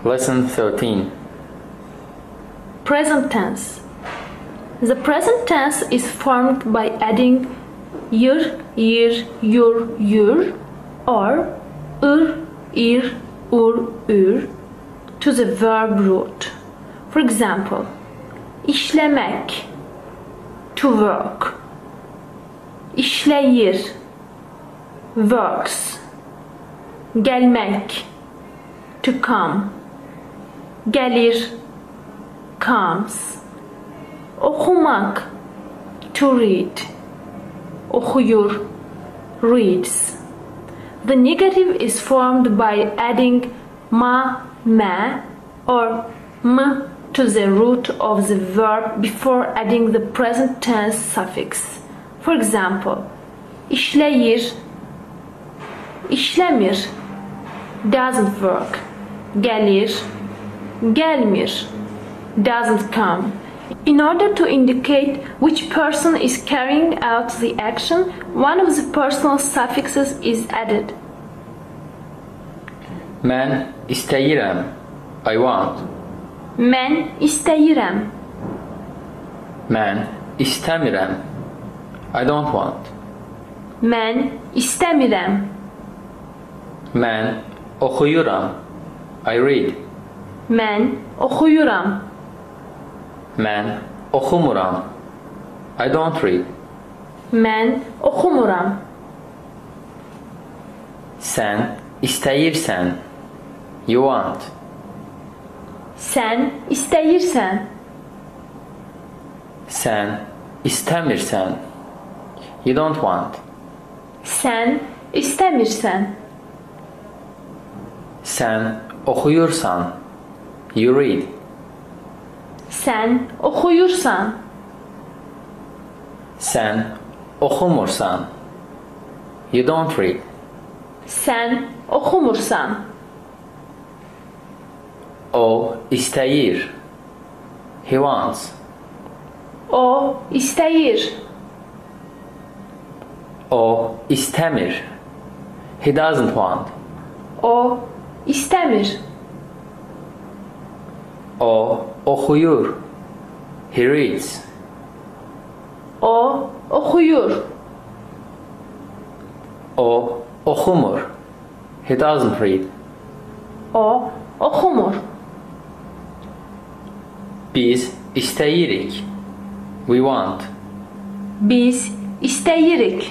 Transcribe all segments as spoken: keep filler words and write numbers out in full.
Lesson thirteen. Present tense. The present tense is formed by adding yır, yir, yur, yur or ır, ir, ur, ür to the verb root. For example, işlemek, to work. İşleyir, works. Gelmek, to come. Gelir, comes. Okumak, to read. Okuyur, reads. The negative is formed by adding ma, me or m to the root of the verb before adding the present tense suffix. For example, işleyir, işlemir, doesn't work. Gelir, gelmir, doesn't come. In order to indicate which person is carrying out the action, one of the personal suffixes is added. Mən istəyirəm. I want. Mən istəyirəm. Mən istəmirəm. I don't want. Mən istəmirəm. Mən oxuyuram. I read. Mən oxuyuram. Mən oxumuram. I don't read. Mən oxumuram. Sən istəyirsən. You want. Sən istəyirsən. Sən istəmirsən. You don't want. Sən istəmirsən. Sən oxuyursan. You read. Sən oxuyursan. Sən oxumursan. You don't read. Sən oxumursan. O istəyir. He wants. O istəyir. O istəmir. He doesn't want. O istəmir. O oxuyur. He reads. O oxuyur. O oxumur. He doesn't read. O oxumur. Biz istəyirik. We want. Biz istəyirik.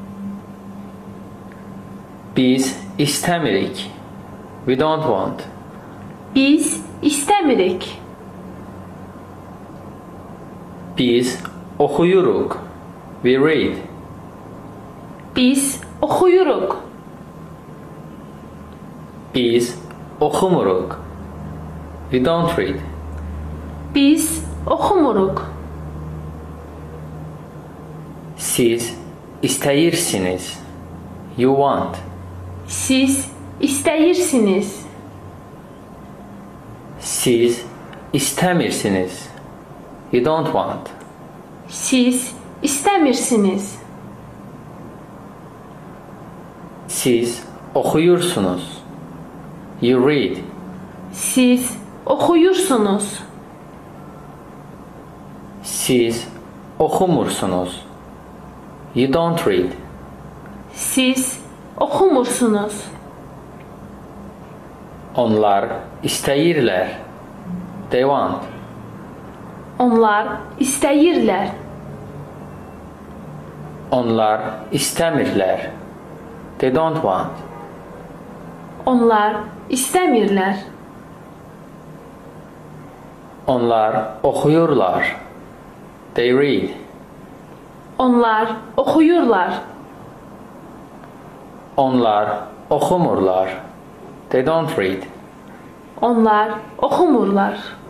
Biz istəmirik. We don't want. Biz istəmirik. Biz oxuyuruq. We read. Biz oxuyuruq. Biz oxumuruq. We don't read. Biz oxumuruq. Siz istəyirsiniz. You want. Siz istəyirsiniz. Siz istəmirsiniz. You don't want. Siz istəmirsiniz. Siz oxuyursunuz. You read. Siz oxuyursunuz. Siz oxumursunuz. You don't read. Siz oxumursunuz. Onlar istəyirlər. They want. Onlar istəyirlər. Onlar istəmirlər. They don't want. Onlar istəmirlər. Onlar oxuyurlar. They read. Onlar oxuyurlar. Onlar oxumurlar. They don't read. Onlar oxumurlar.